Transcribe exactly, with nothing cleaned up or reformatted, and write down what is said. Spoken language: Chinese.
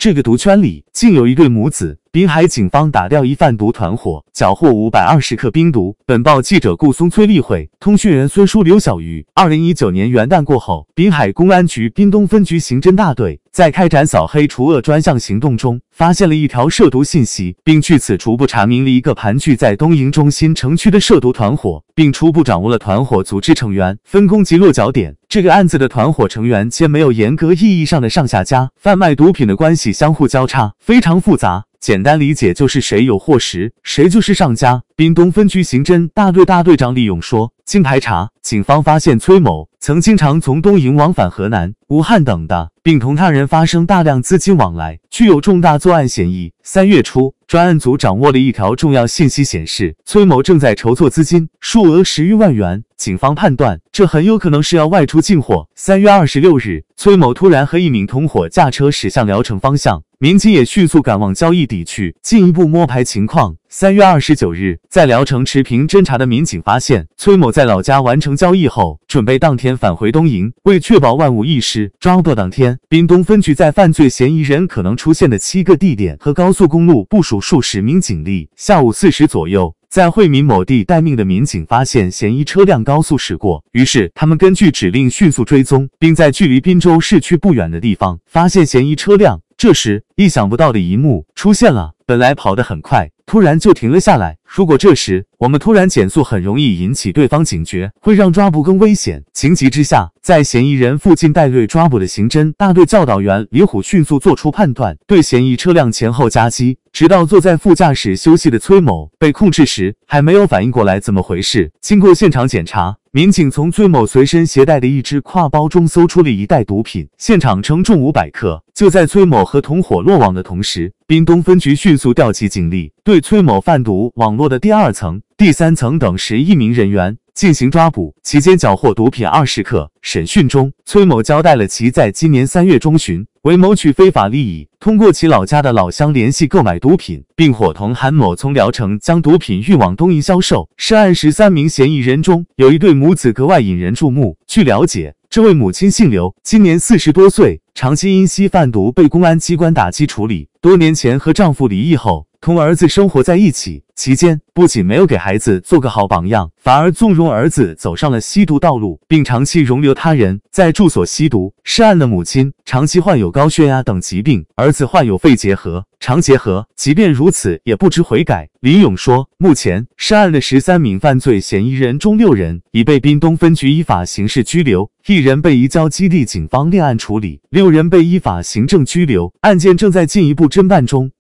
这个毒圈里竟有一对母子。滨海警方打掉一贩毒团伙，缴获五百二十克冰毒。本报记者顾松、崔丽慧，通讯员孙书、刘小鱼。二零一九年元旦过后，滨海公安局滨东分局刑侦大队在开展扫黑除恶专项行动中，发现了一条涉毒信息，并据此初步查明了一个盘踞在东营中心城区的涉毒团伙，并初步掌握了团伙组织成员、分工及落脚点。这个案子的团伙成员皆没有严格意义上的上下家，贩卖毒品的关系相互交叉，非常复杂。简单理解就是谁有货时，谁就是上家。滨东分局刑侦大队大队长李勇说，经排查，警方发现崔某曾经常从东营往返河南、武汉等的，并同他人发生大量资金往来，具有重大作案嫌疑。三月初，专案组掌握了一条重要信息，显示崔某正在筹措资金，数额十余万元。警方判断，这很有可能是要外出进货。三月二十六日，崔某突然和一名同伙驾车驶向聊城方向，民警也迅速赶往交易地区，进一步摸排情况。三月二十九日，在聊城持平侦查的民警发现，崔某在老家完成交易后，准备当天返回东营。为确保万无一失，抓捕当天，滨东分局在犯罪嫌疑人可能出现的七个地点和高速公路部署数十名警力。下午四时左右，在惠民某地待命的民警发现嫌疑车辆高速驶过，于是他们根据指令迅速追踪，并在距离滨州市区不远的地方发现嫌疑车辆。这时，意想不到的一幕出现了，本来跑得很快，突然就停了下来。如果这时我们突然减速，很容易引起对方警觉，会让抓捕更危险。情急之下，在嫌疑人附近带队抓捕的刑侦大队教导员李虎迅速做出判断，对嫌疑车辆前后夹击，直到坐在副驾驶休息的崔某被控制时，还没有反应过来怎么回事。经过现场检查，民警从崔某随身携带的一只挎包中搜出了一袋毒品，现场称重五百克。就在崔某和同伙落网的同时，滨东分局迅速调集警力，对崔某贩毒网络的第二层、第三层等十一名人员进行抓捕，期间缴获毒品二十克。审讯中，崔某交代了其在今年三月中旬为谋取非法利益，通过其老家的老乡联系购买毒品，并伙同韩某从聊城将毒品运往东营销售。涉案十三名嫌疑人中，有一对母子格外引人注目。据了解，这位母亲姓刘，今年四十多岁，长期因吸贩毒被公安机关打击处理。多年前和丈夫离异后，同儿子生活在一起，期间不仅没有给孩子做个好榜样，反而纵容儿子走上了吸毒道路，并长期容留他人在住所吸毒。涉案的母亲长期患有高血压等疾病，儿子患有肺结核、肠结核，即便如此也不知悔改。李勇说，目前涉案的十三名犯罪嫌疑人中，六人已被滨东分局依法刑事拘留，一人被移交基地警方立案处理，六人被依法行政拘留，案件正在进一步侦办中。